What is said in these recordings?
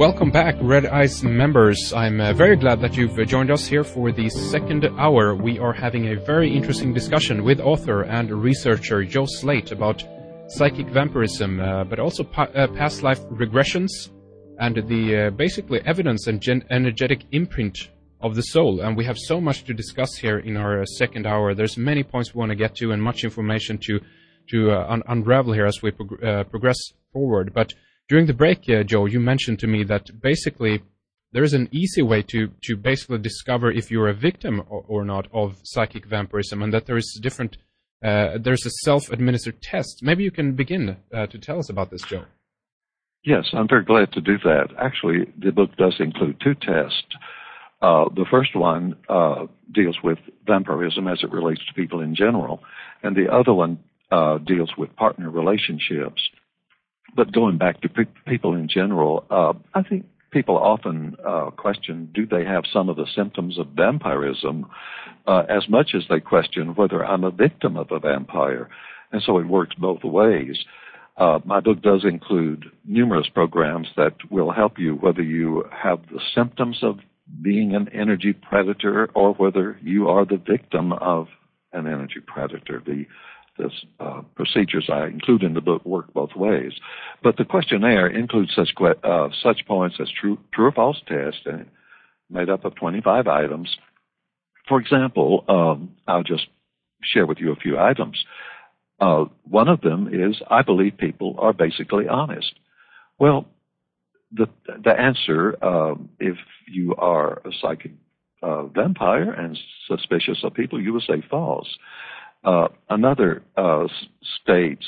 Welcome back, Red Eyes members. I'm very glad that you've joined us here for the second hour. We are having a very interesting discussion with author and researcher Joe Slate about psychic vampirism, but also past life regressions and the basically evidence and energetic imprint of the soul. And we have so much to discuss here in our second hour. There's many points we want to get to and much information to unravel here as we progress forward. But during the break, Joe, you mentioned to me that basically there is an easy way to basically discover if you're a victim or not of psychic vampirism, and that there is there's a self-administered test. Maybe you can begin to tell us about this, Joe. Yes, I'm very glad to do that. Actually, the book does include two tests. The first one deals with vampirism as it relates to people in general, and the other one deals with partner relationships. But going back to people in general, I think people often question, do they have some of the symptoms of vampirism, as much as they question whether I'm a victim of a vampire. And so it works both ways. My book does include numerous programs that will help you whether you have the symptoms of being an energy predator or whether you are the victim of an energy predator. The procedures I include in the book work both ways. But the questionnaire includes such points as true or false test, and made up of 25 items. For example, I'll just share with you a few items. One of them is, I believe people are basically honest. Well, the answer, if you are a psychic vampire and suspicious of people, you would say false. Another states,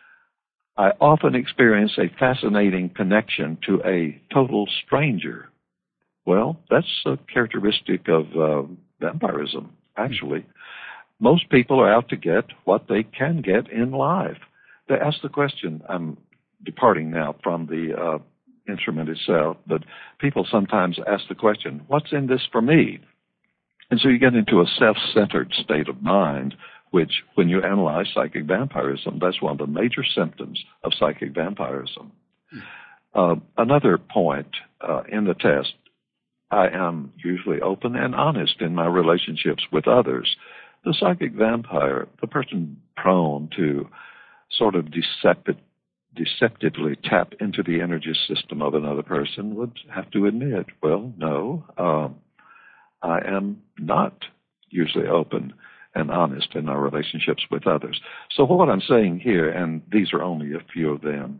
I often experience a fascinating connection to a total stranger. Well, that's a characteristic of vampirism, actually. Most people are out to get what they can get in life. They ask the question, I'm departing now from the instrument itself, but people sometimes ask the question, what's in this for me? And so you get into a self-centered state of mind, which, when you analyze psychic vampirism, that's one of the major symptoms of psychic vampirism. Another point in the test, I am usually open and honest in my relationships with others. The psychic vampire, the person prone to sort of deceptively tap into the energy system of another person, would have to admit, well, no, I am not usually open and honest in our relationships with others. So what I'm saying here, and these are only a few of them,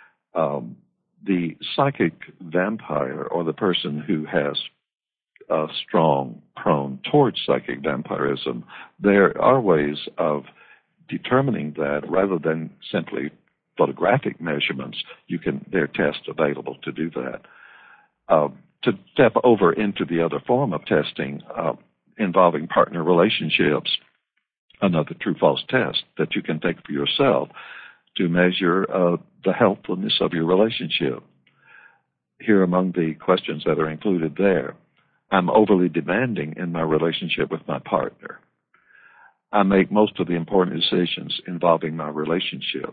the psychic vampire, or the person who has a strong prone towards psychic vampirism, there are ways of determining that rather than simply photographic measurements. There are tests available to do that. To step over into the other form of testing, involving partner relationships, another true-false test that you can take for yourself to measure the healthfulness of your relationship. Here among the questions that are included there, I'm overly demanding in my relationship with my partner. I make most of the important decisions involving our relationship.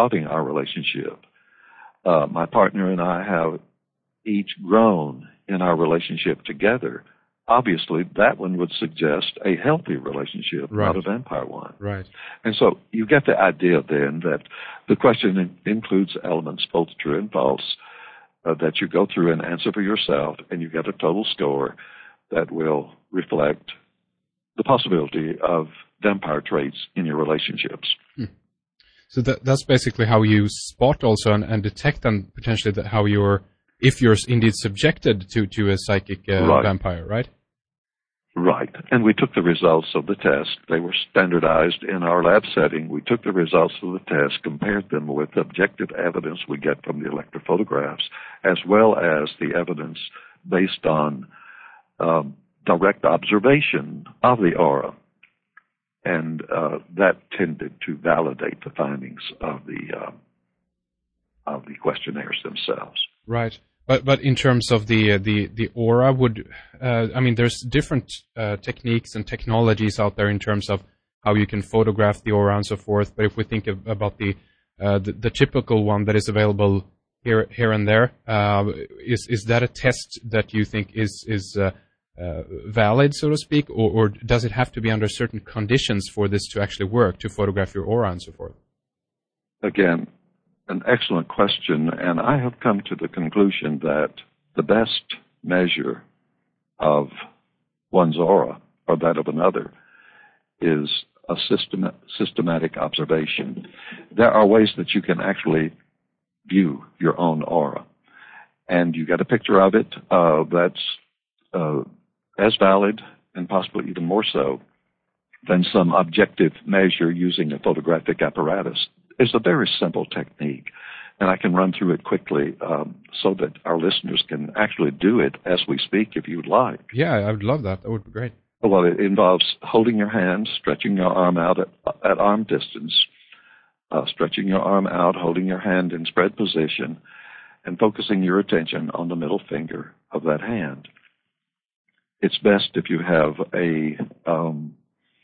My partner and I have each grown in our relationship together. Obviously, that one would suggest a healthy relationship, right, not a vampire one. Right. And so you get the idea then that the question includes elements both true and false that you go through and answer for yourself, and you get a total score that will reflect the possibility of vampire traits in your relationships. So that's basically how you spot also and detect then potentially if you're indeed subjected to a psychic right. vampire, right? Right. And we took the results of the test. They were standardized in our lab setting. We took the results of the test, compared them with objective evidence we get from the electrophotographs, as well as the evidence based on direct observation of the aura. And that tended to validate the findings of the questionnaires themselves. Right. But in terms of the aura, there's different techniques and technologies out there in terms of how you can photograph the aura and so forth. But if we think about the typical one that is available here and there. Is that a test that you think is valid, so to speak, or does it have to be under certain conditions for this to actually work, to photograph your aura and so forth? Again, an excellent question, and I have come to the conclusion that the best measure of one's aura, or that of another, is a systematic observation. There are ways that you can actually view your own aura, and you get a picture of it that's as valid, and possibly even more so, than some objective measure using a photographic apparatus. It's a very simple technique, and I can run through it quickly so that our listeners can actually do it as we speak, if you would like. Yeah, I would love that. That would be great. Well, it involves holding your hand, stretching your arm out at arm distance, stretching your arm out, holding your hand in spread position, and focusing your attention on the middle finger of that hand. It's best if you have an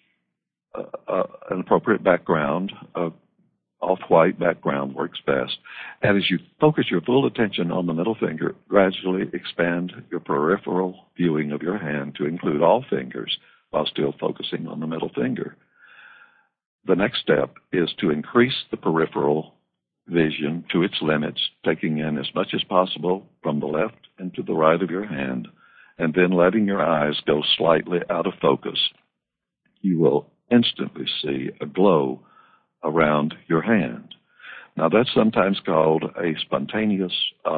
appropriate background. Off-white background works best. And as you focus your full attention on the middle finger, gradually expand your peripheral viewing of your hand to include all fingers while still focusing on the middle finger. The next step is to increase the peripheral vision to its limits, taking in as much as possible from the left and to the right of your hand, and then letting your eyes go slightly out of focus. You will instantly see a glow around your hand. Now, that's sometimes called a spontaneous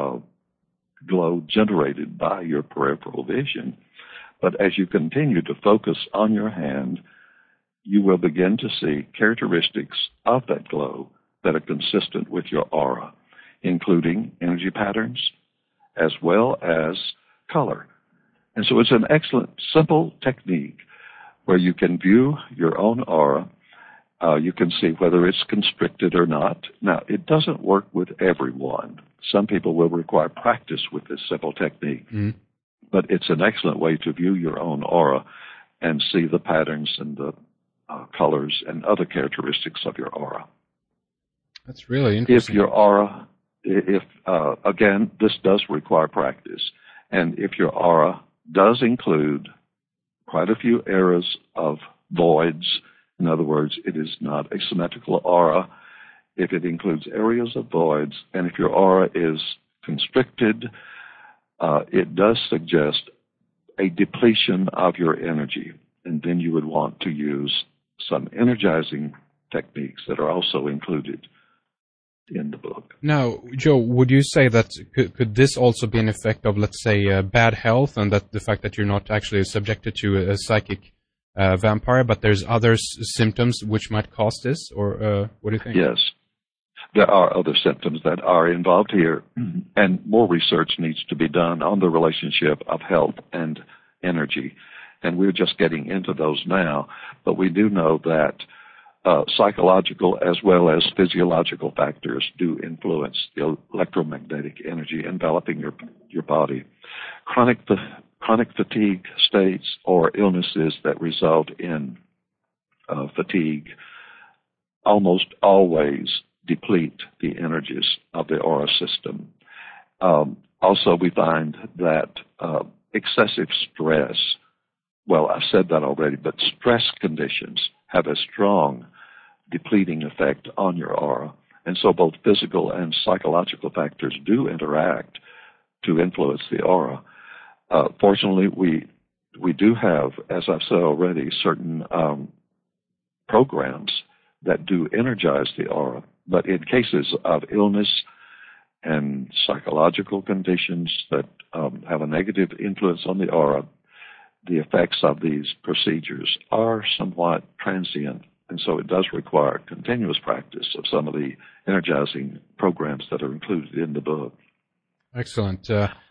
glow generated by your peripheral vision. But as you continue to focus on your hand, you will begin to see characteristics of that glow that are consistent with your aura, including energy patterns as well as color. And so it's an excellent, simple technique where you can view your own aura. You can see whether it's constricted or not. Now, it doesn't work with everyone. Some people will require practice with this simple technique. Mm. But it's an excellent way to view your own aura and see the patterns and the colors and other characteristics of your aura. That's really interesting. If your aura, again, this does require practice. And if your aura does include quite a few areas of voids, in other words, it is not a symmetrical aura. If it includes areas of voids, and if your aura is constricted, it does suggest a depletion of your energy. And then you would want to use some energizing techniques that are also included in the book. Now, Joe, would you say that could this also be an effect of, let's say, bad health, and that the fact that you're not actually subjected to a psychic vampire, but there's other symptoms which might cause this, or what do you think? Yes, there are other symptoms that are involved here, and more research needs to be done on the relationship of health and energy, and we're just getting into those now, but we do know that psychological as well as physiological factors do influence the electromagnetic energy enveloping your body. Chronic fatigue states or illnesses that result in fatigue almost always deplete the energies of the aura system. Also, we find that excessive stress, well, I've said that already, but stress conditions have a strong depleting effect on your aura. And so both physical and psychological factors do interact to influence the aura. Fortunately, we do have, as I've said already, certain programs that do energize the aura. But in cases of illness and psychological conditions that have a negative influence on the aura, the effects of these procedures are somewhat transient, and so it does require continuous practice of some of the energizing programs that are included in the book. Excellent.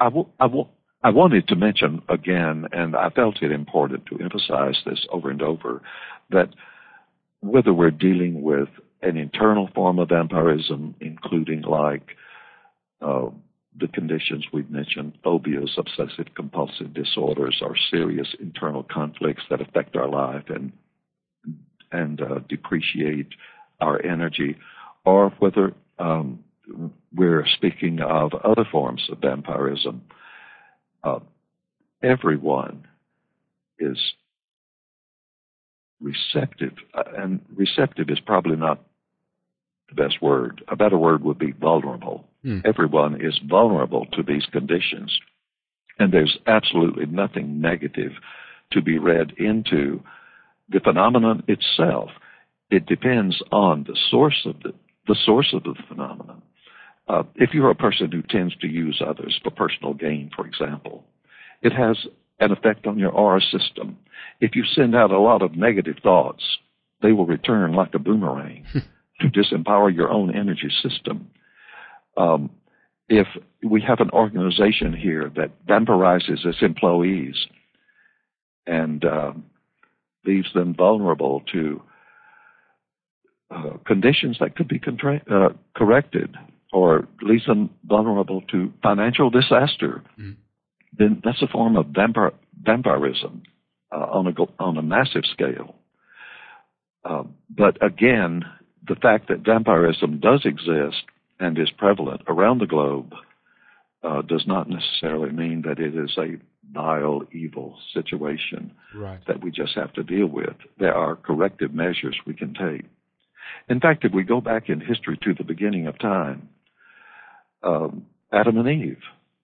I wanted to mention again, and I felt it important to emphasize this over and over, that whether we're dealing with an internal form of vampirism, including like the conditions we've mentioned, phobias, obsessive-compulsive disorders, or serious internal conflicts that affect our life and depreciate our energy, or whether we're speaking of other forms of vampirism. Everyone is receptive, and receptive is probably not the best word. A better word would be vulnerable. Everyone is vulnerable to these conditions, and there's absolutely nothing negative to be read into the phenomenon itself. It depends on the source of the phenomenon. If you're a person who tends to use others for personal gain, for example, it has an effect on your aura system. If you send out a lot of negative thoughts, they will return like a boomerang to disempower your own energy system. If we have an organization here that vampirizes its employees and leaves them vulnerable to conditions that could be corrected, or leaves them vulnerable to financial disaster, then that's a form of vampirism on a massive scale. But again, the fact that vampirism does exist and is prevalent around the globe does not necessarily mean that it is a vile, evil situation that we just have to deal with. There are corrective measures we can take. In fact, if we go back in history to the beginning of time, Adam and Eve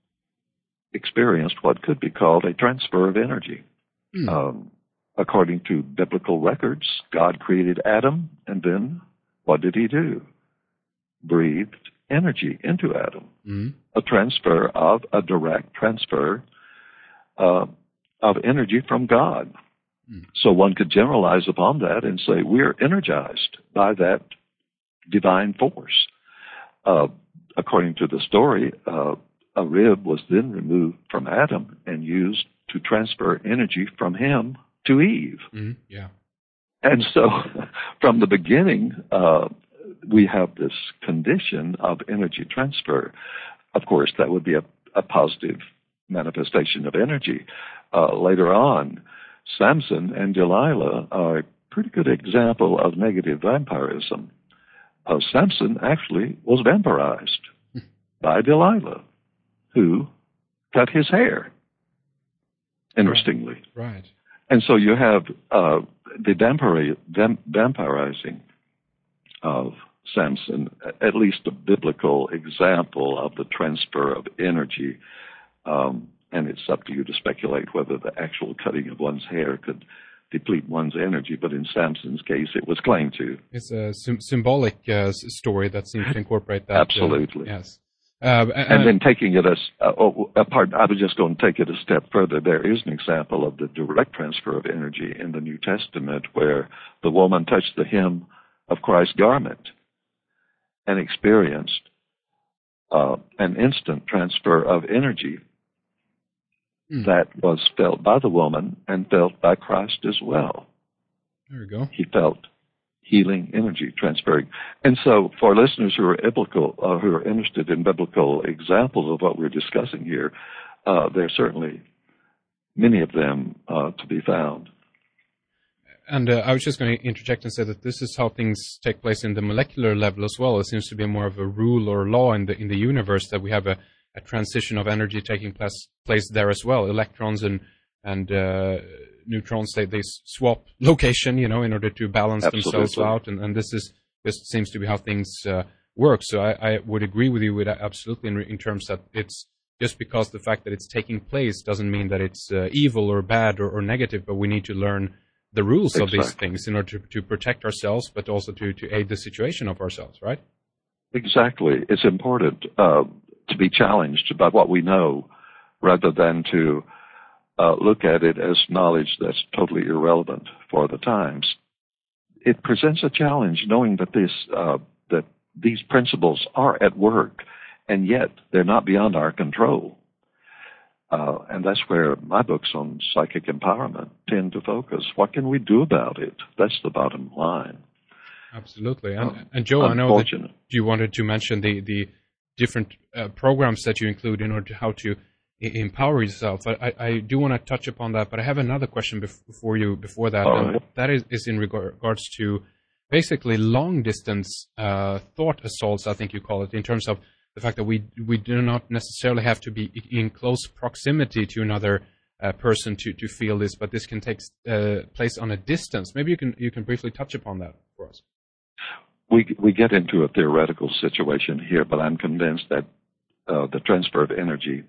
experienced what could be called a transfer of energy. According to biblical records, God created Adam, and then what did he do? Breathed energy into Adam. A direct transfer of energy from God. So one could generalize upon that and say we're energized by that divine force. According to the story, a rib was then removed from Adam and used to transfer energy from him to Eve. And so from the beginning, we have this condition of energy transfer. Of course, that would be a positive manifestation of energy. Later on, Samson and Delilah are a pretty good example of negative vampirism. Samson actually was vampirized by Delilah, who cut his hair, interestingly. Right. And so you have the vampirizing of Samson, at least a biblical example of the transfer of energy. And it's up to you to speculate whether the actual cutting of one's hair could deplete one's energy, but in Samson's case, it was claimed to. It's a symbolic story that seems to incorporate that. Absolutely. Yes. And then taking it I was just going to take it a step further. There is an example of the direct transfer of energy in the New Testament where the woman touched the hem of Christ's garment and experienced an instant transfer of energy that was felt by the woman and felt by Christ as well. There we go. He felt healing energy transferring. And so for listeners who are interested in biblical examples of what we're discussing here, there are certainly many of them to be found. And I was just going to interject and say that this is how things take place in the molecular level as well. It seems to be more of a rule or law in the universe that we have a transition of energy taking place there as well. Electrons and neutrons, they swap location, in order to balance themselves out. And this seems to be how things work. So I would agree with you with absolutely in terms that it's just because the fact that it's taking place doesn't mean that it's evil or bad or negative, but we need to learn the rules of these things in order to protect ourselves, but also to aid the situation of ourselves, right? Exactly. It's important to be challenged by what we know rather than to look at it as knowledge that's totally irrelevant for the times. It presents a challenge knowing that that these principles are at work, and yet they're not beyond our control. And that's where my books on psychic empowerment tend to focus. What can we do about it? That's the bottom line. Absolutely. And Joe, I know that you wanted to mention the different programs that you include in order to how to empower yourself. I do want to touch upon that, but I have another question before that. And that is in regards to basically long-distance thought assaults, I think you call it, in terms of the fact that we do not necessarily have to be in close proximity to another person to feel this, but this can take place on a distance. Maybe you can briefly touch upon that for us. We get into a theoretical situation here, but I'm convinced that the transfer of energy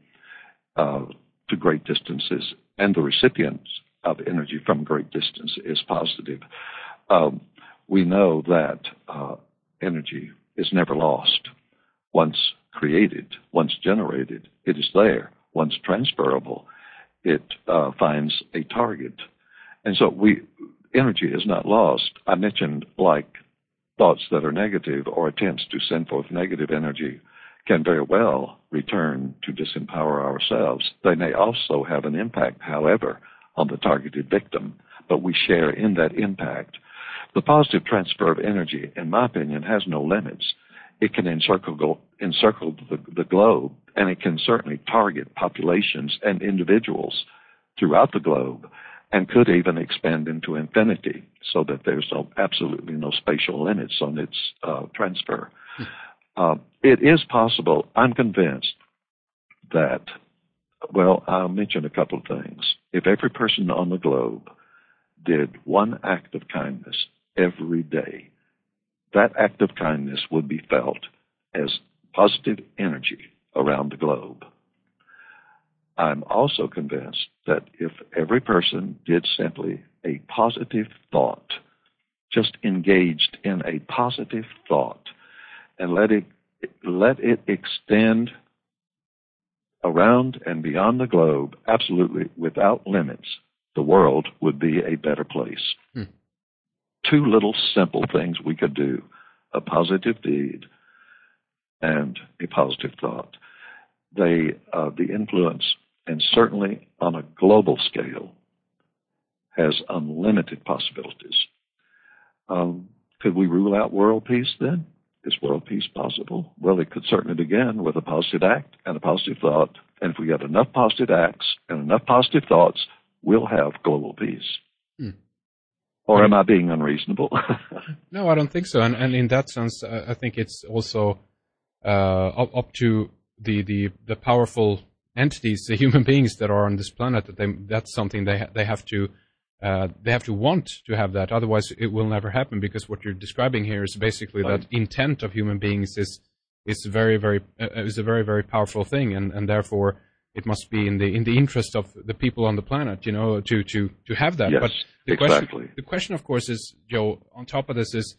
to great distances and the recipients of energy from great distance is positive. We know that energy is never lost. Once created, once generated, it is there. Once transferable, it finds a target. And so energy is not lost. I mentioned like thoughts that are negative or attempts to send forth negative energy can very well return to disempower ourselves. They may also have an impact, however, on the targeted victim, but we share in that impact. The positive transfer of energy, in my opinion, has no limits. It can encircle the globe, and it can certainly target populations and individuals throughout the globe, and could even expand into infinity, so that there's absolutely no spatial limits on its transfer. It is possible. I'm convinced that, well, I'll mention a couple of things. If every person on the globe did one act of kindness every day, that act of kindness would be felt as positive energy around the globe. I'm also convinced that if every person did simply a positive thought, just engaged in a positive thought, and let it extend around and beyond the globe, absolutely without limits, the world would be a better place. Two little simple things we could do: a positive deed and a positive thought. The influence, and certainly on a global scale, has unlimited possibilities. Could we rule out world peace then? Is world peace possible? Well, it could certainly begin with a positive act and a positive thought. And if we get enough positive acts and enough positive thoughts, we'll have global peace. Or am I being unreasonable? No, I don't think so. And in that sense, I think it's also up to the powerful entities, the human beings that are on this planet, that's something they have to want to have that. Otherwise, it will never happen, because what you're describing here is basically that intent of human beings is a very, very powerful thing, and therefore it must be in the interest of the people on the planet, to have that. Yes, but exactly. The question, of course, is, Joe, on top of this is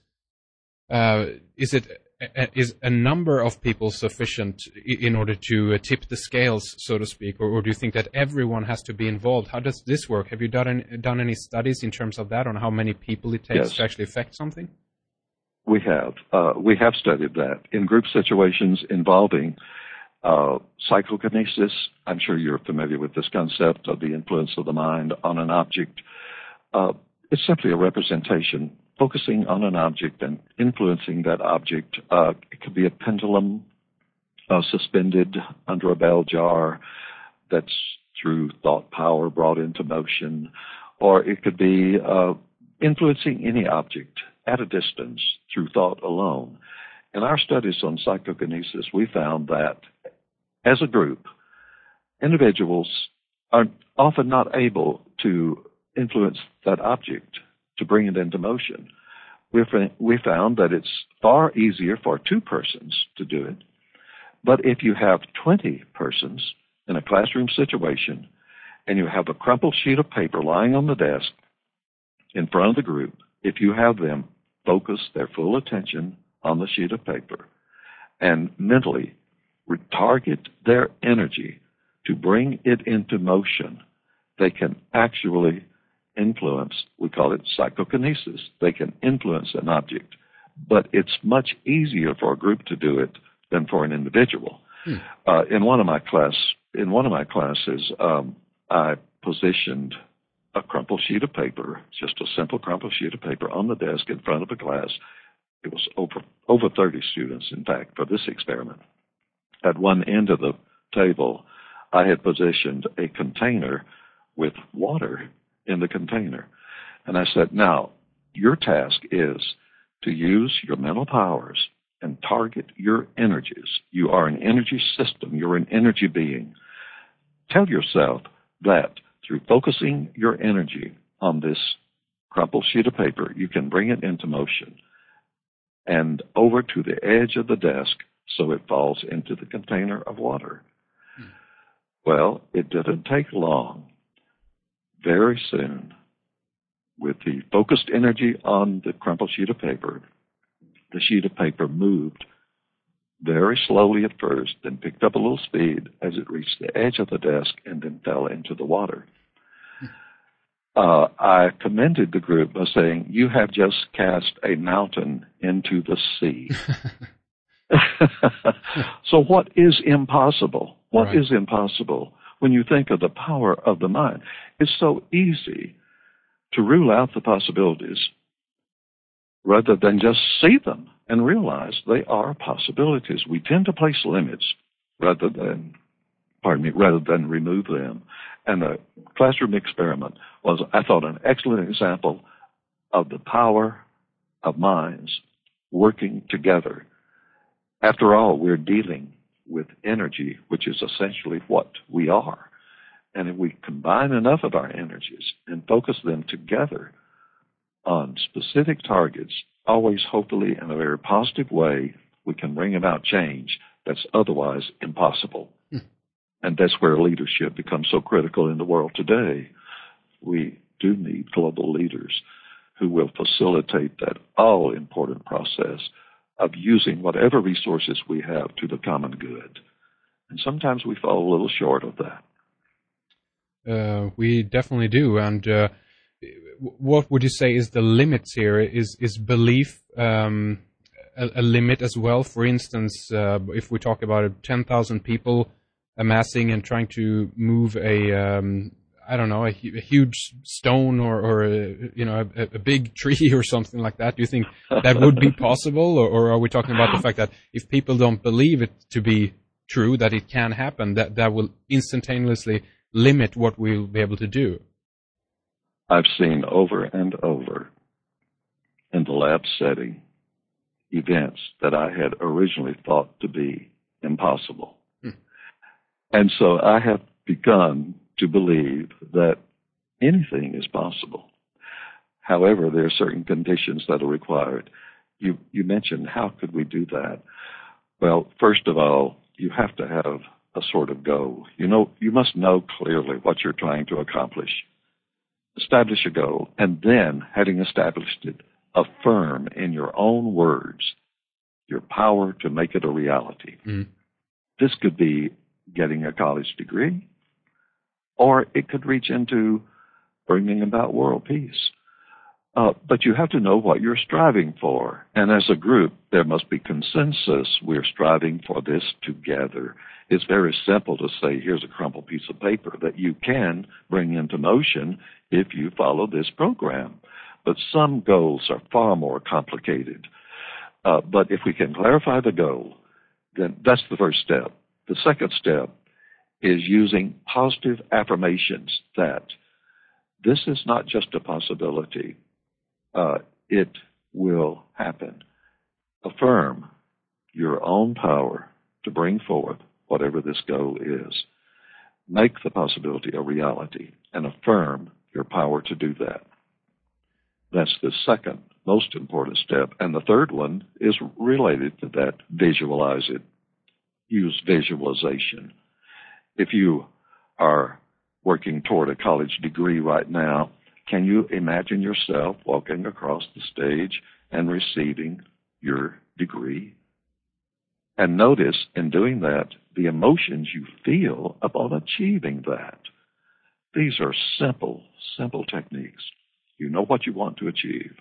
a number of people sufficient in order to tip the scales, so to speak, or do you think that everyone has to be involved? How does this work? Have you done any studies in terms of that, on how many people it takes to actually affect something? We have. We have studied that in group situations involving psychokinesis. I'm sure you're familiar with this concept of the influence of the mind on an object. It's simply a representation, focusing on an object and influencing that object. It could be a pendulum suspended under a bell jar that's through thought power brought into motion, or it could be influencing any object at a distance through thought alone. In our studies on psychokinesis, we found that as a group, individuals are often not able to influence that object, to bring it into motion. We found that it's far easier for two persons to do it. But if you have 20 persons in a classroom situation, and you have a crumpled sheet of paper lying on the desk in front of the group, if you have them focus their full attention on the sheet of paper and mentally retarget their energy to bring it into motion, they can actually influence, we call it psychokinesis. They can influence an object, but it's much easier for a group to do it than for an individual. In one of my classes, I positioned a crumpled sheet of paper, just a simple crumpled sheet of paper, on the desk in front of a class. It was over 30 students, in fact, for this experiment. At one end of the table, I had positioned a container with water in the container. And I said, now, your task is to use your mental powers and target your energies. You are an energy system. You're an energy being. Tell yourself that through focusing your energy on this crumpled sheet of paper, you can bring it into motion and over to the edge of the desk so it falls into the container of water. Well, it didn't take long. Very soon, with the focused energy on the crumpled sheet of paper, the sheet of paper moved very slowly at first, then picked up a little speed as it reached the edge of the desk and then fell into the water. I commended the group by saying, you have just cast a mountain into the sea. So what is impossible? What is impossible when you think of the power of the mind? It's so easy to rule out the possibilities rather than just see them and realize they are possibilities. We tend to place limits rather than remove them. And the classroom experiment was, I thought, an excellent example of the power of minds working together. After all, we're dealing with energy, which is essentially what we are. And if we combine enough of our energies and focus them together on specific targets, always hopefully in a very positive way, we can bring about change that's otherwise impossible. And that's where leadership becomes so critical in the world today. We do need global leaders who will facilitate that all-important process of using whatever resources we have to the common good. And sometimes we fall a little short of that. We definitely do. And what would you say is the limits here? Is belief a limit as well? For instance, if we talk about 10,000 people amassing and trying to move a huge stone or a big tree or something like that. Do you think that would be possible, or are we talking about the fact that if people don't believe it to be true, that it can happen, that will instantaneously limit what we'll be able to do? I've seen over and over in the lab setting events that I had originally thought to be impossible. And so I have begun to believe that anything is possible. However, there are certain conditions that are required. You mentioned, how could we do that? Well, first of all, you have to have a sort of goal. You must know clearly what you're trying to accomplish. Establish a goal, and then, having established it, affirm in your own words your power to make it a reality. This could be getting a college degree, or it could reach into bringing about world peace. But you have to know what you're striving for. And as a group, there must be consensus. We're striving for this together. It's very simple to say, here's a crumpled piece of paper that you can bring into motion if you follow this program. But some goals are far more complicated. But if we can clarify the goal, then that's the first step. The second step is using positive affirmations that this is not just a possibility. It will happen. Affirm your own power to bring forth whatever this goal is. Make the possibility a reality and affirm your power to do that. That's the second most important step. And the third one is related to that. Visualize it. Use visualization. If you are working toward a college degree right now, can you imagine yourself walking across the stage and receiving your degree? And notice in doing that the emotions you feel upon achieving that. These are simple techniques. You know what you want to achieve.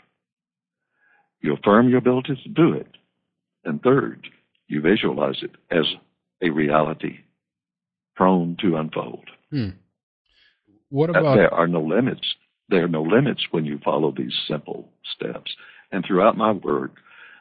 You affirm your ability to do it. And third, you visualize it as a reality prone to unfold. What about... There are no limits. There are no limits when you follow these simple steps. And throughout my work,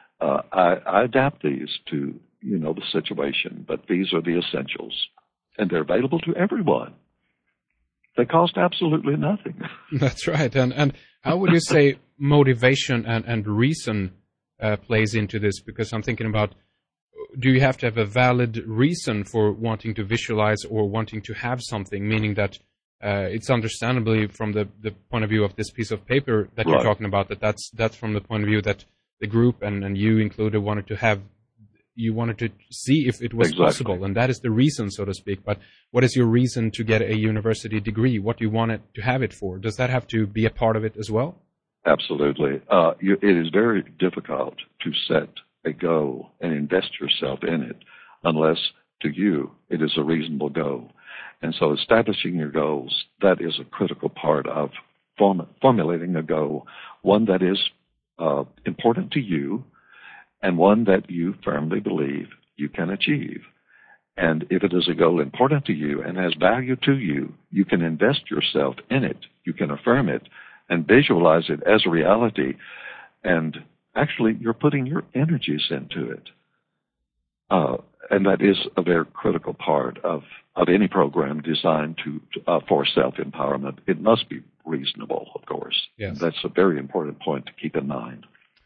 I adapt these to, the situation, but these are the essentials. And they're available to everyone. They cost absolutely nothing. That's right. And how would you say motivation and reason plays into this, because I'm thinking about, do you have to have a valid reason for wanting to visualize or wanting to have something, meaning that it's understandably from the point of view of this piece of paper that you're talking about, that's from the point of view that the group and you included wanted to see if it was possible, and that is the reason, so to speak. But what is your reason to get a university degree? What do you want it to have it for? Does that have to be a part of it as well? Absolutely. It is very difficult to set a goal and invest yourself in it unless, to you, it is a reasonable goal. And so establishing your goals, that is a critical part of formulating a goal, one that is important to you and one that you firmly believe you can achieve. And if it is a goal important to you and has value to you, you can invest yourself in it, you can affirm it, and visualize it as a reality. And actually, you're putting your energies into it. And that is a very critical part of any program designed for self-empowerment. It must be reasonable, of course. Yes. That's a very important point to keep in mind.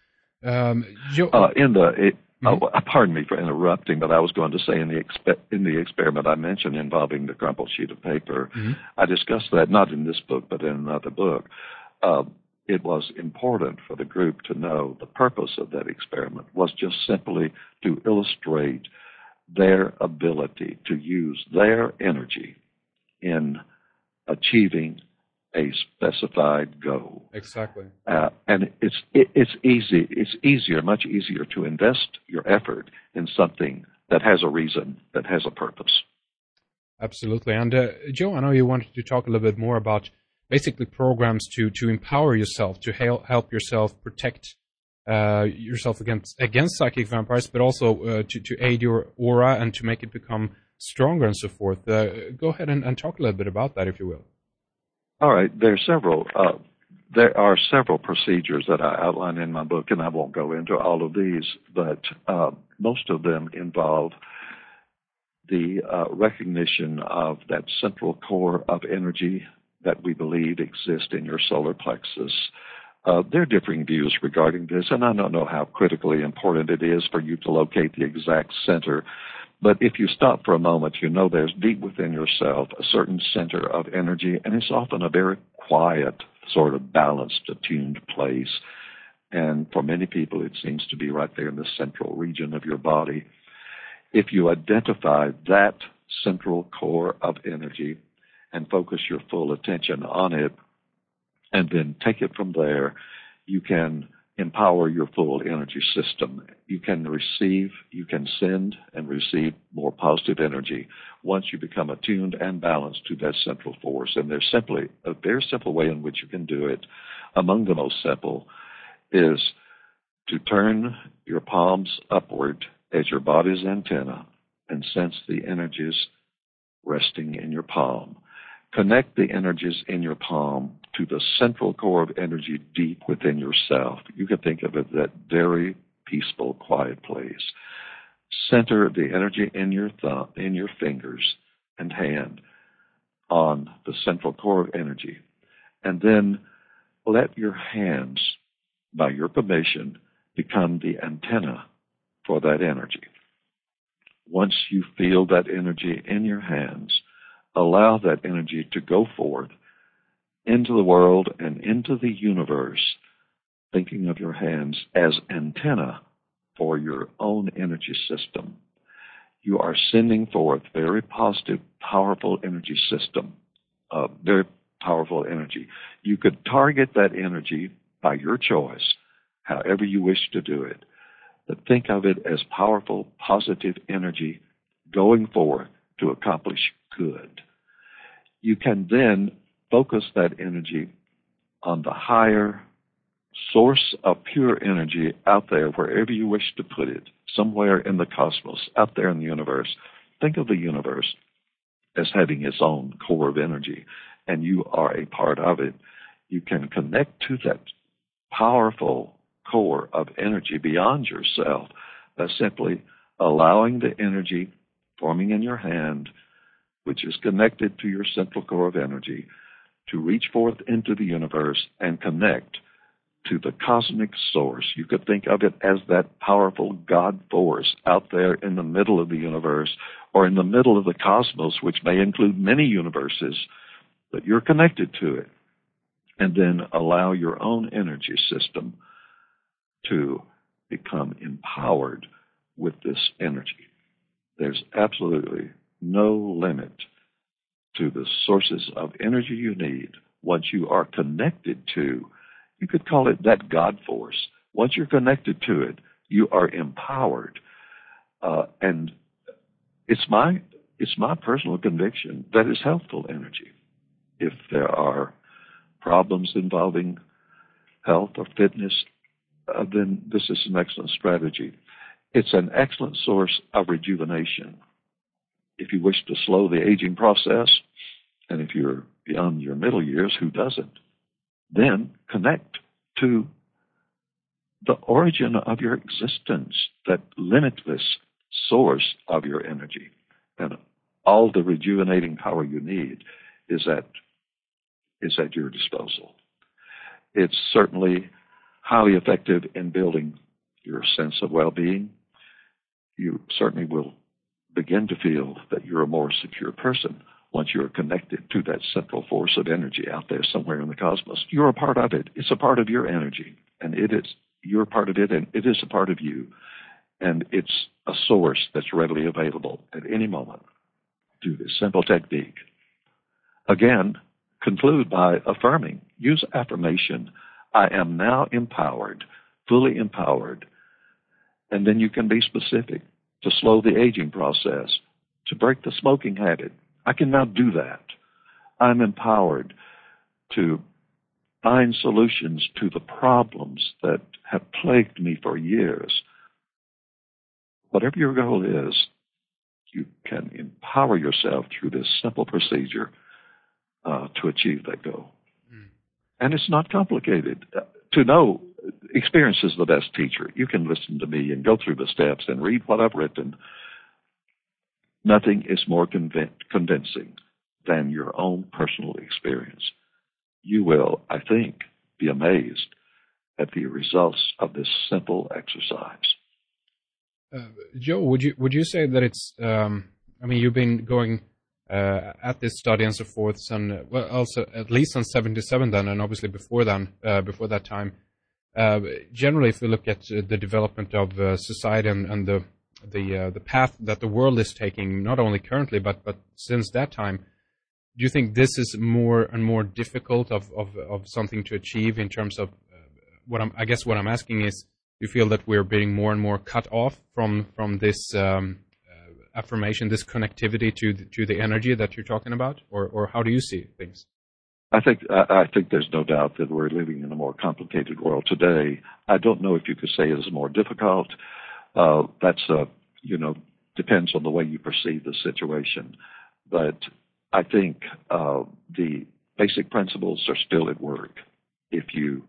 Pardon me for interrupting, but I was going to say in the experiment I mentioned involving the crumpled sheet of paper, I discussed that not in this book, but in another book. It was important for the group to know the purpose of that experiment was just simply to illustrate their ability to use their energy in achieving a specified goal. Exactly. And it's much easier to invest your effort in something that has a reason, that has a purpose. Absolutely. And Joe, I know you wanted to talk a little bit more about basically programs to empower yourself, to help yourself protect yourself against psychic vampires, but also to aid your aura and to make it become stronger and so forth. Go ahead and talk a little bit about that, if you will. All right. There are several procedures that I outline in my book, and I won't go into all of these, but most of them involve the recognition of that central core of energy that we believe exists in your solar plexus. There are differing views regarding this, and I don't know how critically important it is for you to locate the exact center. But if you stop for a moment, you know there's deep within yourself a certain center of energy, and it's often a very quiet, sort of balanced, attuned place. And for many people, it seems to be right there in the central region of your body. If you identify that central core of energy and focus your full attention on it, and then take it from there, you can empower your full energy system. You can send and receive more positive energy once you become attuned and balanced to that central force. And there's simply a very simple way in which you can do it. Among the most simple is to turn your palms upward as your body's antenna and sense the energies resting in your palm. Connect the energies in your palm to the central core of energy deep within yourself. You can think of it as that very peaceful, quiet place. Center the energy in your thumb, in your fingers and hand on the central core of energy. And then let your hands, by your permission, become the antenna for that energy. Once you feel that energy in your hands, allow that energy to go forth into the world and into the universe, thinking of your hands as antenna for your own energy system. You are sending forth very positive, powerful energy system, very powerful energy. You could target that energy by your choice, however you wish to do it. But think of it as powerful, positive energy going forth to accomplish good. You can then focus that energy on the higher source of pure energy out there, wherever you wish to put it, somewhere in the cosmos, out there in the universe. Think of the universe as having its own core of energy, and you are a part of it. You can connect to that powerful core of energy beyond yourself by simply allowing the energy forming in your hand, which is connected to your central core of energy, to reach forth into the universe and connect to the cosmic source. You could think of it as that powerful God force out there in the middle of the universe or in the middle of the cosmos, which may include many universes, but you're connected to it. And then allow your own energy system to become empowered with this energy. There's absolutely no limit to the sources of energy you need once you are connected to, you could call it that God force. Once you're connected to it, you are empowered. And it's my personal conviction that it's healthful energy. If there are problems involving health or fitness, then this is an excellent strategy. It's an excellent source of rejuvenation. If you wish to slow the aging process, and if you're beyond your middle years, who doesn't? Then connect to the origin of your existence, that limitless source of your energy. And all the rejuvenating power you need is at your disposal. It's certainly highly effective in building your sense of well-being. You certainly will begin to feel that you're a more secure person once you're connected to that central force of energy out there somewhere in the cosmos. You're a part of it. It's a part of your energy, and you're a part of it, and it is a part of you. And it's a source that's readily available at any moment through this simple technique. Again, conclude by affirming. Use affirmation. I am now empowered, fully empowered. And then you can be specific to slow the aging process, to break the smoking habit. I can now do that. I'm empowered to find solutions to the problems that have plagued me for years. Whatever your goal is, you can empower yourself through this simple procedure to achieve that goal. And it's not complicated. To know, experience is the best teacher. You can listen to me and go through the steps and read what I've written. Nothing is more convincing than your own personal experience. You will, I think, be amazed at the results of this simple exercise. Joe, would you say that it's? You've been going at this study and so forth, and also at least on 77 then, and obviously before that time. Generally, if we look at the development of society and the path that the world is taking, not only currently but since that time, do you think this is more and more difficult of something to achieve in terms of what I'm asking is, do you feel that we're being more and more cut off from this affirmation, this connectivity to the energy that you're talking about, or how do you see things? I think there's no doubt that we're living in a more complicated world today. I don't know if you could say it is more difficult. That's depends on the way you perceive the situation. But I think the basic principles are still at work. If you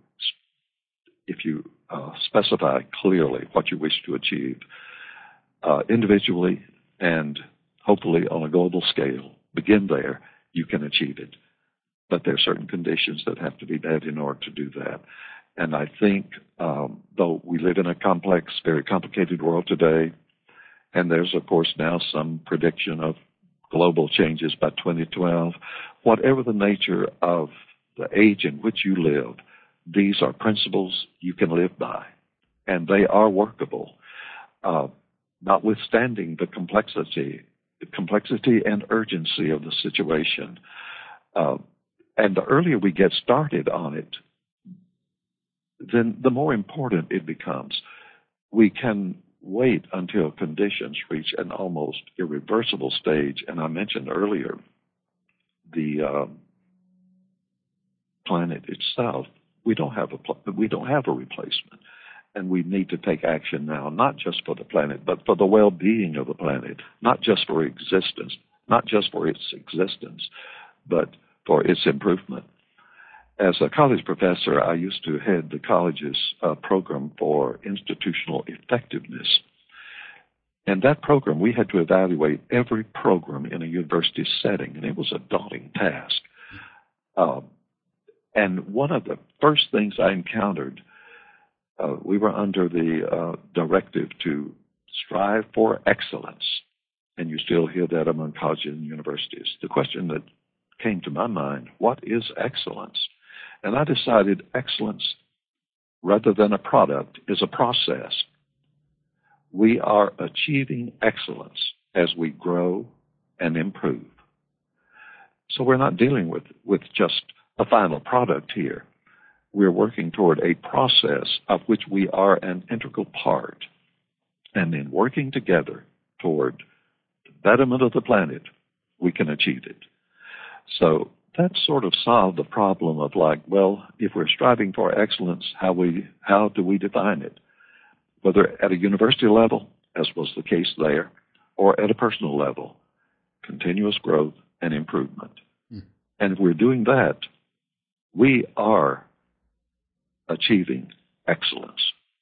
specify clearly what you wish to achieve individually and hopefully on a global scale, begin there, you can achieve it. But there are certain conditions that have to be met in order to do that. And I think, though we live in a complex, very complicated world today, and there's, of course, now some prediction of global changes by 2012, whatever the nature of the age in which you live, these are principles you can live by, and they are workable, notwithstanding the complexity and urgency of the situation. And the earlier we get started on it, then the more important it becomes. We can wait until conditions reach an almost irreversible stage. And I mentioned earlier the planet itself. We don't have a replacement, and we need to take action now, not just for the planet, but for the well-being of the planet, not just for its existence, but for its improvement. As a college professor, I used to head the college's program for institutional effectiveness. And that program, we had to evaluate every program in a university setting, and it was a daunting task. And one of the first things I encountered we were under the directive to strive for excellence, and you still hear that among colleges and universities. The question that came to my mind, what is excellence? And I decided excellence, rather than a product, is a process. We are achieving excellence as we grow and improve. So we're not dealing with just a final product here. We're working toward a process of which we are an integral part. And in working together toward the betterment of the planet, we can achieve it. So that sort of solved the problem of if we're striving for excellence, how do we define it? Whether at a university level, as was the case there, or at a personal level, continuous growth and improvement. And if we're doing that, we are achieving excellence.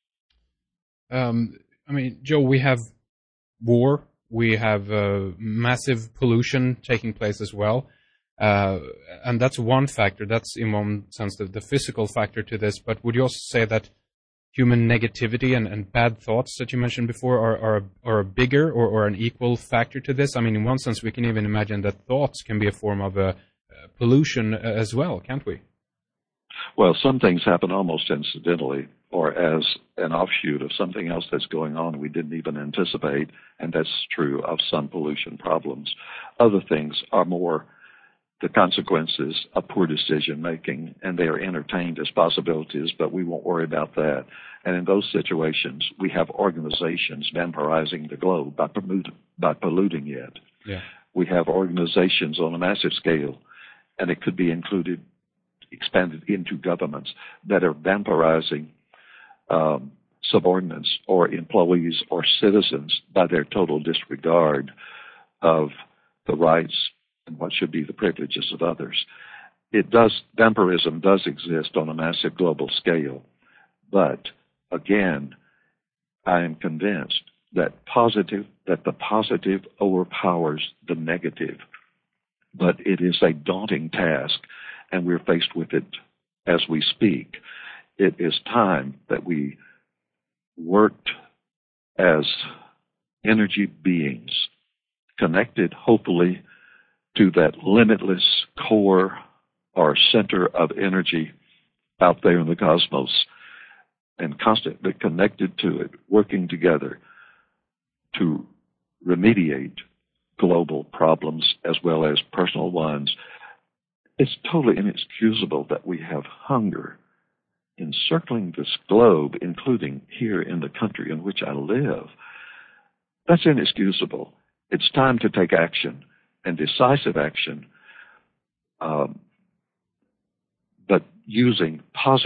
Joe, we have war, we have massive pollution taking place as well. And that's one factor. That's, in one sense, the physical factor to this. But would you also say that human negativity and bad thoughts that you mentioned before are a bigger or an equal factor to this? I mean, in one sense, we can even imagine that thoughts can be a form of pollution as well, can't we? Well, some things happen almost incidentally or as an offshoot of something else that's going on we didn't even anticipate, and that's true of some pollution problems. Other things are more the consequences of poor decision making, and they are entertained as possibilities, but we won't worry about that. And in those situations, we have organizations vampirizing the globe by polluting it. Yeah. We have organizations on a massive scale, and it could be expanded into governments that are vampirizing subordinates or employees or citizens by their total disregard of the rights and what should be the privileges of others. Vampirism does exist on a massive global scale, but again, I am convinced that the positive overpowers the negative, but it is a daunting task, and we're faced with it as we speak. It is time that we worked as energy beings, connected hopefully to that limitless core or center of energy out there in the cosmos, and constantly connected to it, working together to remediate global problems as well as personal ones. It's totally inexcusable that we have hunger encircling this globe, including here in the country in which I live. That's inexcusable. It's time to take action, and decisive action, but using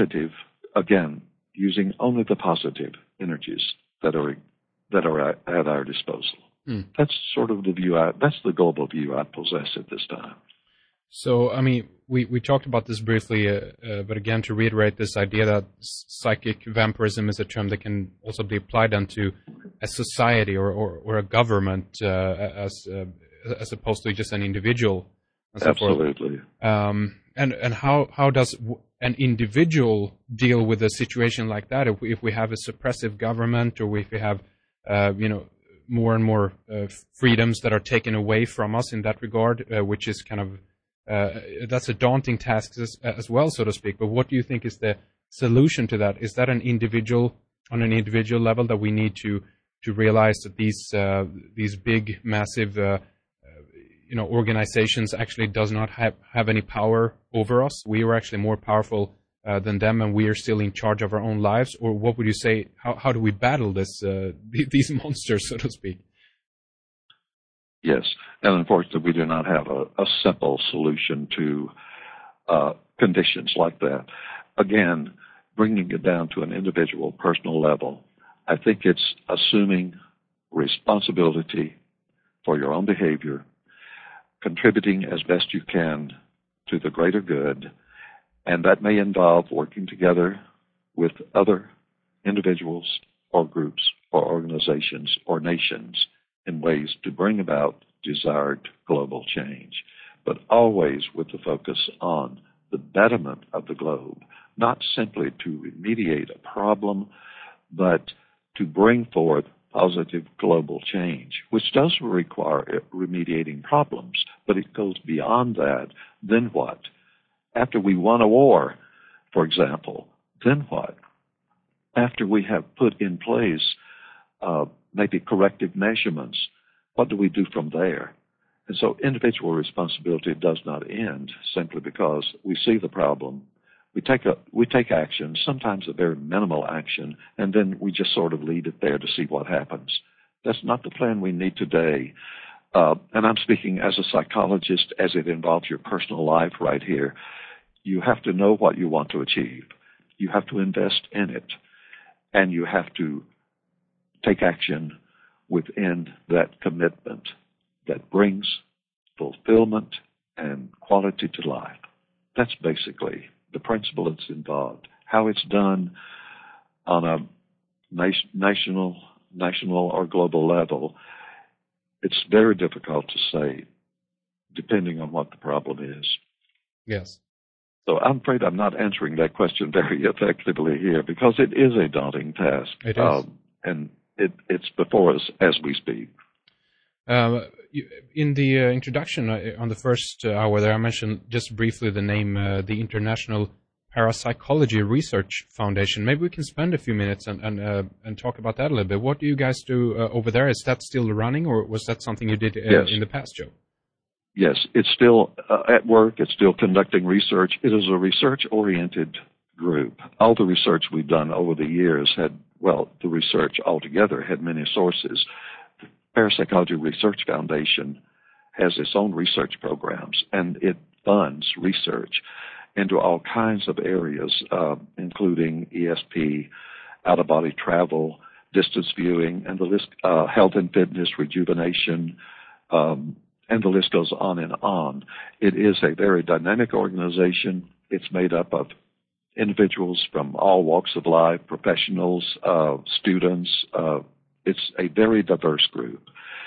only the positive energies that are at our disposal. That's sort of that's the global view I possess at this time. So, I mean, we talked about this briefly, but again, to reiterate this idea that psychic vampirism is a term that can also be applied onto a society or a government as opposed to just an individual. And so Absolutely. And how does an individual deal with a situation like that? If we have a suppressive government, or if we have, more and more freedoms that are taken away from us in that regard, which is kind of that's a daunting task as well, so to speak. But what do you think is the solution to that? Is that on an individual level that we need to realize that these big, massive organizations actually does not have any power over us? We are actually more powerful than them, and we are still in charge of our own lives? Or what would you say? How do we battle these monsters, so to speak? Yes, and unfortunately, we do not have a simple solution to conditions like that. Again, bringing it down to an individual, personal level, I think it's assuming responsibility for your own behavior, contributing as best you can to the greater good, and that may involve working together with other individuals or groups or organizations or nations in ways to bring about desired global change, but always with the focus on the betterment of the globe, not simply to remediate a problem, but to bring forth positive global change, which does require remediating problems, but it goes beyond that. Then what? After we won a war, for example, then what? After we have put in place maybe corrective measurements, what do we do from there? And so individual responsibility does not end simply because we see the problem. We take action, sometimes a very minimal action, and then we just sort of leave it there to see what happens. That's not the plan we need today. And I'm speaking as a psychologist as it involves your personal life right here. You have to know what you want to achieve. You have to invest in it. And you have to take action within that commitment that brings fulfillment and quality to life. That's basically the principle that's involved. How it's done on a national or global level, it's very difficult to say, depending on what the problem is. Yes. So I'm afraid I'm not answering that question very effectively here because it is a daunting task. It is. And it's before us as we speak. In the introduction on the first hour there, I mentioned just briefly the name, the International Parapsychology Research Foundation. Maybe we can spend a few minutes and talk about that a little bit. What do you guys do over there? Is that still running, or was that something you did in the past, Joe? Yes, it's still at work. It's still conducting research. It is a research-oriented group. All the research we've done over the years the research altogether had many sources. The Parapsychology Research Foundation has its own research programs, and it funds research into all kinds of areas, including ESP, out-of-body travel, distance viewing, and the list, health and fitness, rejuvenation, and the list goes on and on. It is a very dynamic organization. It's made up of individuals from all walks of life, professionals, students. It's a very diverse group.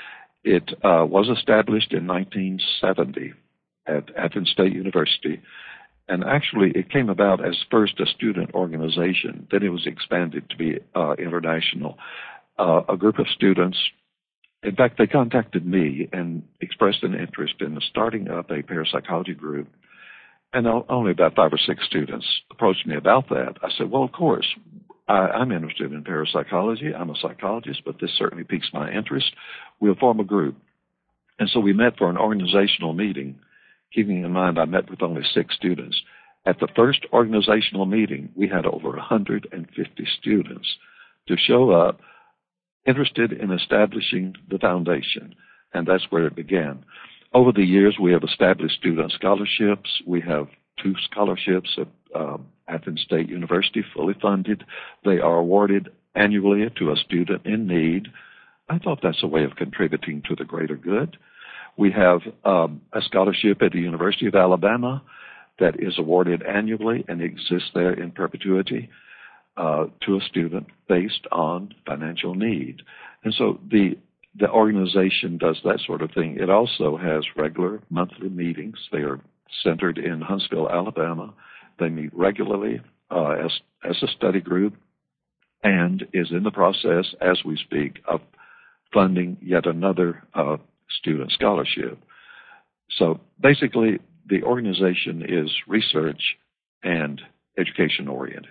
It was established in 1970 at Athens State University, and actually it came about as first a student organization. Then it was expanded to be international. A group of students, in fact, they contacted me and expressed an interest in starting up a parapsychology group. And only about 5 or 6 students approached me about that. I said, well, of course, I'm interested in parapsychology. I'm a psychologist, but this certainly piques my interest. We'll form a group. And so we met for an organizational meeting. Keeping in mind, I met with only 6 students. At the first organizational meeting, we had over 150 students to show up interested in establishing the foundation. And that's where it began. Over the years, we have established student scholarships. We have 2 scholarships at Athens State University, fully funded. They are awarded annually to a student in need. I thought that's a way of contributing to the greater good. We have a scholarship at the University of Alabama that is awarded annually and exists there in perpetuity to a student based on financial need. And so the organization does that sort of thing. It also has regular monthly meetings. They are centered in Huntsville, Alabama. They meet regularly as a study group and is in the process, as we speak, of funding yet another student scholarship. So basically, the organization is research and education oriented.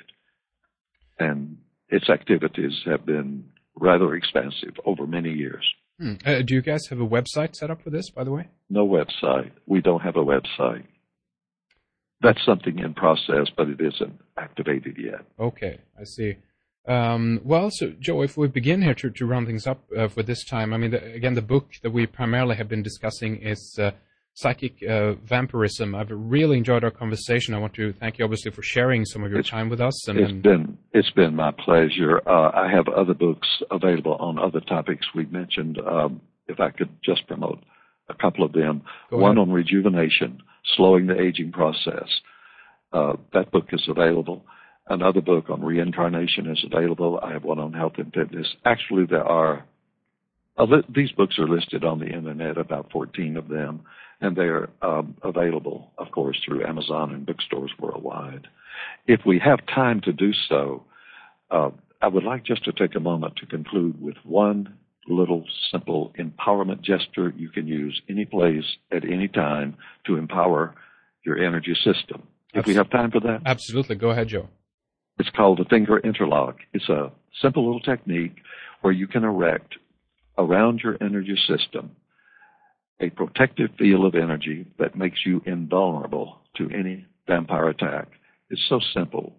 And its activities have been rather expansive over many years. Do you guys have a website set up for this, by the way? No website. We don't have a website. That's something in process, but it isn't activated yet. Okay, I see. Well, so Joe, if we begin here to round things up for this time, I mean, again, the book that we primarily have been discussing is Psychic Vampirism. I've really enjoyed our conversation. I want to thank you, obviously, for sharing some of your time with us. It's been my pleasure. I have other books available on other topics we've mentioned. If I could just promote a couple of them. One on rejuvenation, slowing the aging process. That book is available. Another book on reincarnation is available. I have one on health and fitness. Actually, these books are listed on the internet, about 14 of them, and they are available, of course, through Amazon and bookstores worldwide. if we have time to do so, I would like just to take a moment to conclude with one little simple empowerment gesture you can use any place at any time to empower your energy system. If we have time for that? Absolutely. Go ahead, Joe. It's called the finger interlock. It's a simple little technique where you can erect around your energy system a protective field of energy that makes you invulnerable to any vampire attack. It's so simple.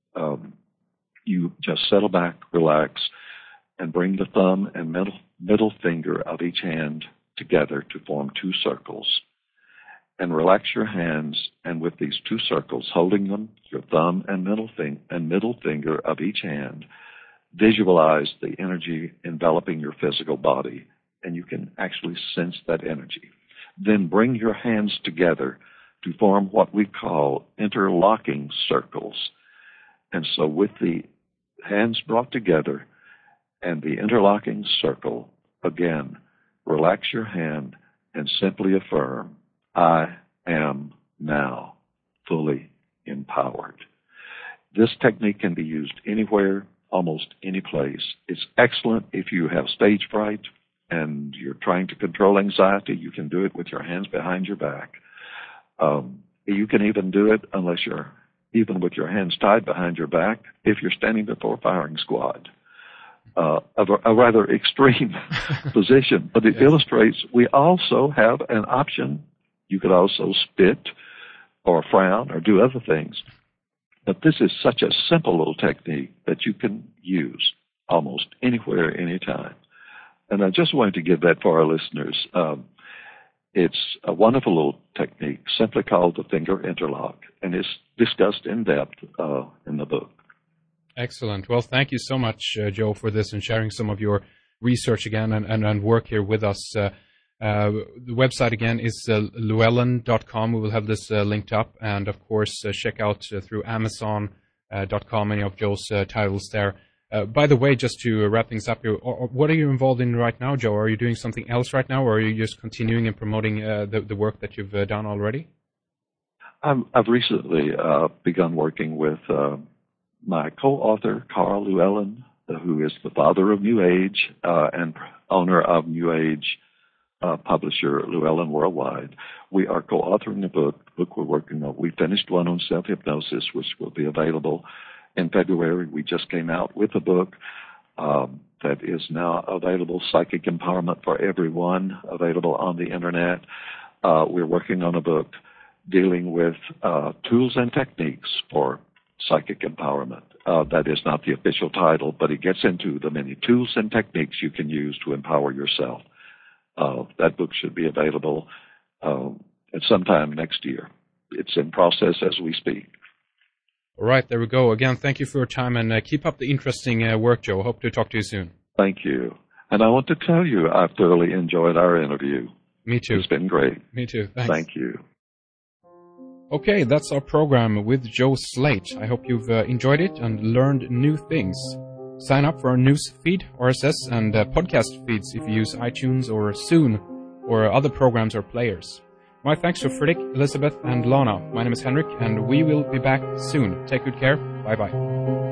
You just settle back, relax, and bring the thumb and middle finger of each hand together to form two circles. And relax your hands, and with these two circles, holding them, your thumb and middle finger of each hand, visualize the energy enveloping your physical body, and you can actually sense that energy. Then bring your hands together to form what we call interlocking circles. And so with the hands brought together and the interlocking circle, again, relax your hand and simply affirm, I am now fully empowered. This technique can be used anywhere, almost any place. It's excellent if you have stage fright and you're trying to control anxiety. You can do it with your hands behind your back. You can even do it even with your hands tied behind your back if you're standing before a firing squad. A rather extreme position, but it illustrates we also have an option. You could also spit or frown or do other things. But this is such a simple little technique that you can use almost anywhere, anytime. And I just wanted to give that for our listeners. It's a wonderful little technique, simply called the finger interlock, and it's discussed in depth in the book. Excellent. Well, thank you so much, Joe, for this and sharing some of your research again and work here with us. The website again is llewellyn.com. We will have this linked up, and of course check out through Amazon.com any of Joe's titles there. By the way, just to wrap things up here, what are you involved in right now, Joe? Are you doing something else right now, or are you just continuing and promoting the work that you've done already? I've recently begun working with my co-author, Carl Llewellyn, who is the father of New Age and owner of New Age publisher Llewellyn Worldwide. We are co-authoring a book we're working on. We finished one on self-hypnosis, which will be available in February. We just came out with a book that is now available, Psychic Empowerment for Everyone, available on the Internet. We're working on a book dealing with tools and techniques for psychic empowerment. That is not the official title, but it gets into the many tools and techniques you can use to empower yourself. That book should be available at sometime next year. It's in process as we speak. All right, there we go. Again, thank you for your time, and keep up the interesting work, Joe. Hope to talk to you soon. Thank you. And I want to tell you I've thoroughly enjoyed our interview. Me too. It's been great. Me too. Thanks. Thank you. Okay, that's our program with Joe Slate. I hope you've enjoyed it and learned new things. Sign up for our news feed, RSS, and podcast feeds if you use iTunes or Soon or other programs or players. My thanks to Fredrik, Elizabeth, and Lana. My name is Henrik, and we will be back soon. Take good care. Bye-bye.